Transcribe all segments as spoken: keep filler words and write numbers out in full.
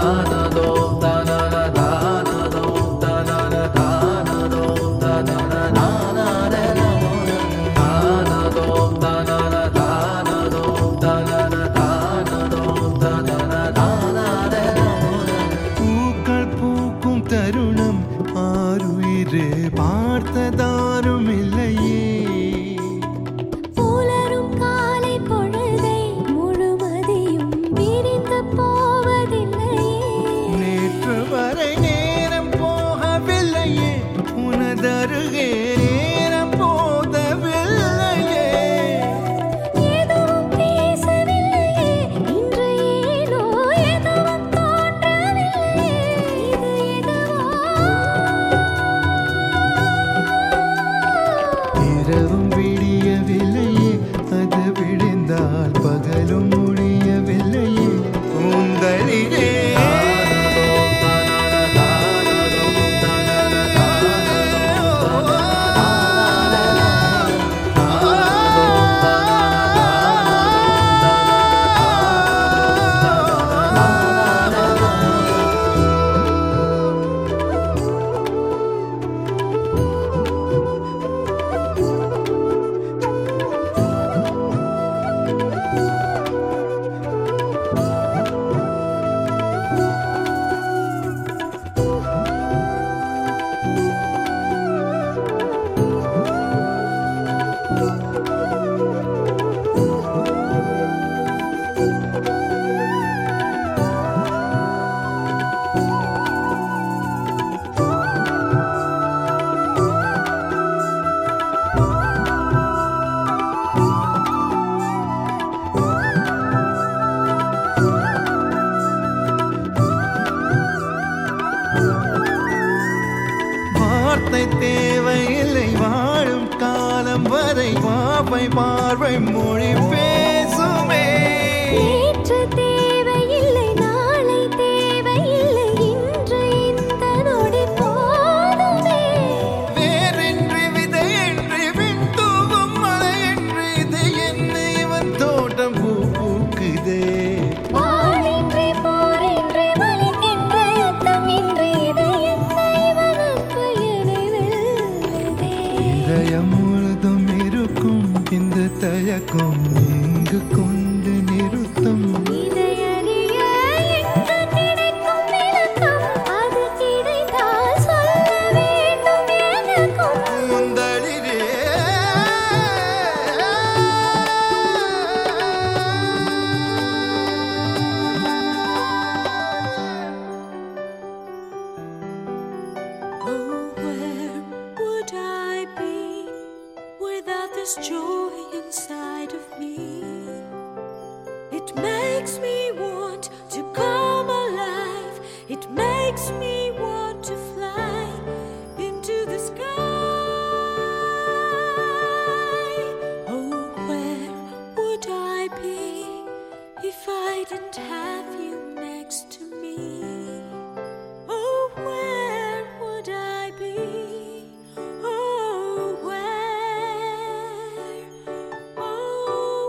பார்த்ததாரும் இல்லையே புலரும் காலை பொழுதை முழுமதியும் விரிந்து போவதில்லையே நேற்று வரை நேரம் போகவில்லையே உனதருகே நேரம் போதவில்லையே எதுவும் பேசவில்லையே இன்று ஏனோ எதுவும் தோன்றவில்லையே இது எதுவோ இரவும் விடியவில்லையே அது விழுந்தால் பகலும் முடியவில்லையே கூந்தலிலே வார்த்தை தேவையில்லை வாழும் காலம் வரை வாவை பார்வை மொழி பேசுமே நேற்று தேவையில்லை நாளை தேவையில்லை இன்று இந்த நொடி போதுமே வேறென்று விதையென்று விண் தூவும் மழையென்று இது என்ன இவன் தோட்டம் பூ பூக்குதே வாழின்றி போரின்றி வலிக்கின்ற யுத்தம் இன்றி இது என்ன இவனுக்கு எனைவெல்லுதே இதயம் முழுதும் இருக்கும் இந்த தயக்கம் எங்கு கொண்டு நிறுத்தும் இதையறிய எங்கு கிடைக்கும் விளக்கம் அது கிடைத்தால் சொல்ல வேண்டும் எனக்கும் முந்தளிரே Oh, where would I be without this joy inside of me? It makes me want to come alive. It makes me want to fly into the sky. Oh, where would I be if I didn't have you next to me? Oh, where would I be? Oh, where? Oh,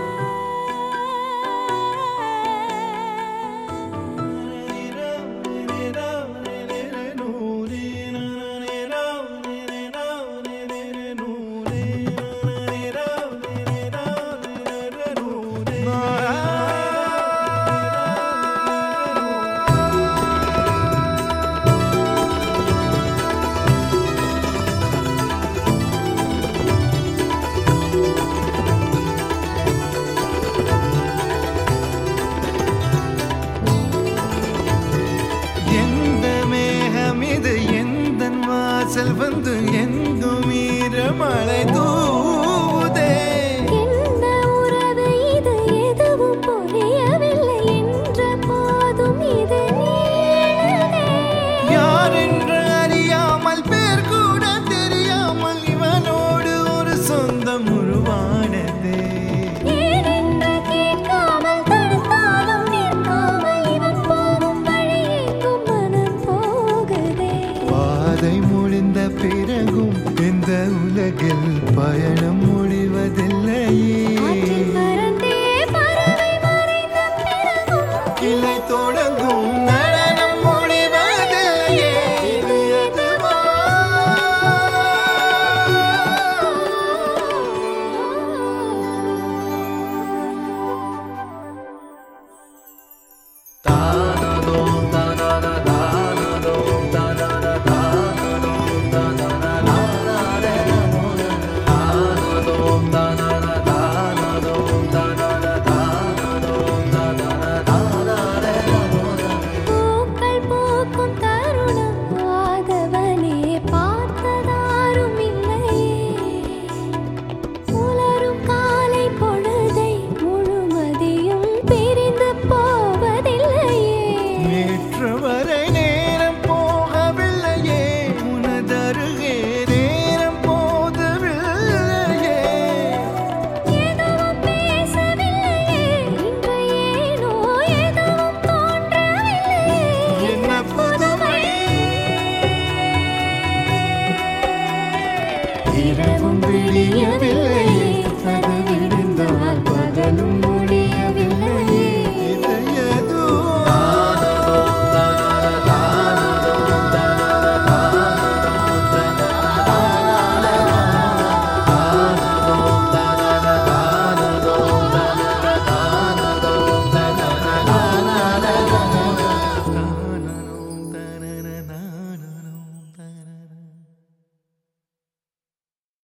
எந்த மேகம் இது எந்தன் வாசல் வந்து எங்கும் ஈரமழை தூவுதே என்ன உறவு இது எதுவும் புரியவில்லை என்ற போதும் இது நீளுதே யார் என்று அறியாமல் பேர் கூட தெரியாமல் இவனோடு ஒரு சொந்தம் உருவானதே ஏனென்று கேட்காமல் தடுத்தாலும் நிற்காமல் இவன் போகும் வழியேக்கும் மனம் போகுதே பாதை முடிந்த பிறகும் இந்த உலகில் பய ஆ